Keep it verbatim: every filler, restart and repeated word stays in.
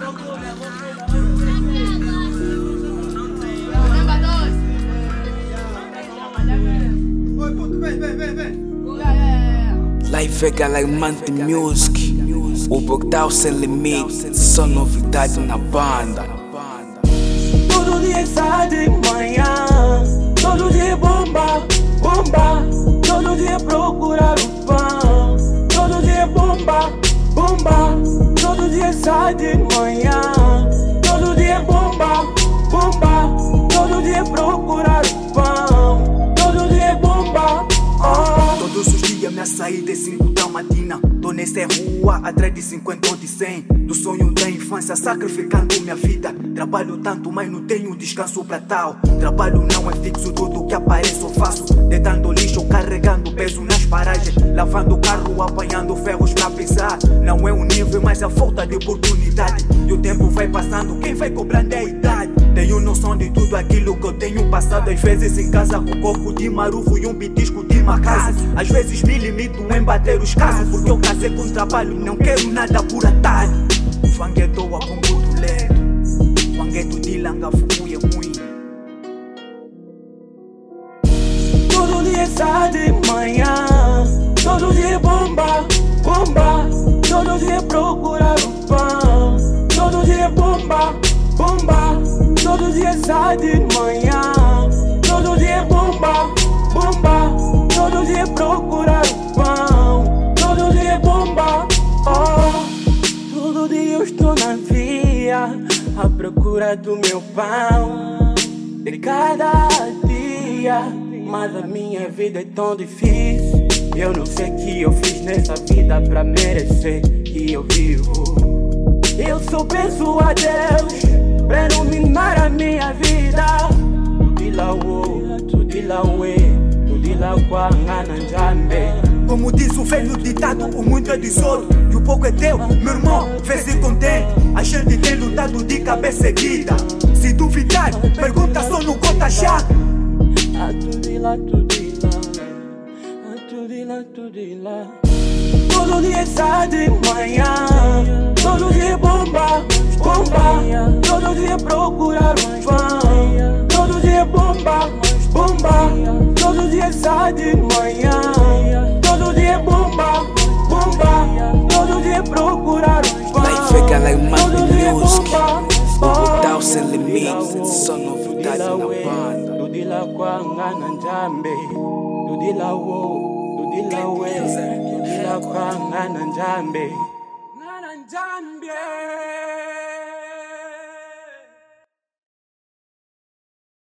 Live é Galamante Music, o Bogdal sem limite, só novidade na banda. Todo dia sai de manhã, todo dia bomba, bomba. Todo dia procurar o pão, todo dia bomba, bomba. Todo dia sai de manhã, todo dia bomba, bomba. Todo dia procurar o pão, todo dia bomba, oh. Todos os dias minha saída é cinco da matina. Tô nessa rua atrás de cinquenta ou de cem. Do sonho da infância sacrificando minha vida. Trabalho tanto mas não tenho descanso pra tal. Trabalho não é fixo, tudo que aparece eu faço. Deitando lixo, carregando peso nas paragens. Lavando o carro, apanhando ferros pra pensar. Não é o nível, mas a falta de oportunidade. E o tempo vai passando, quem vai cobrando é a idade. Tenho noção de tudo aquilo que eu tenho passado. Às vezes em casa com um copo de marufo e um bitisco de macaco. Às vezes me limito em bater os casos, porque eu casei com trabalho, não quero nada por atalho. Fangueto a combuto lento, fangueto de langa fuku é ruim. Todo dia sai de manhã, todo dia bomba, bomba. Todo dia procurar o pão, todo dia bomba, bomba. Todo dia sai de manhã, todo dia bomba, bomba. Todo dia procurar o pão, todo dia bomba, oh. Todo dia eu estou na via, à procura do meu pão. De cada dia, mas a minha vida é tão difícil. Eu não sei o que eu fiz nessa vida pra merecer que eu vivo. Eu só peço a Deus pra iluminar a minha vida. Tudilawo, tudilawe, tudilakwa ngananjambe. Como diz o velho ditado, o muito é tesouro e o pouco é teu, meu irmão, vê-se contente. A gente tem lutado de cabeça erguida. Se duvidar, pergunta só no conta chá. A tudila, tudila, a tudila, tudila. Todo dia sai de manhã, todo dia bomba, bomba. Todo dia procurar o pão, todo dia bomba, bomba. Todo dia sai de manhã, todo dia bomba, bomba. Todo dia procurar o pão, Live é Galamante Music, o bomba. Bogdal sem limite, só novidade na banda. Tudila kwa ngana njambe, tudila wo, tudila we, tudila kwa ngana njambe, ngana njambe.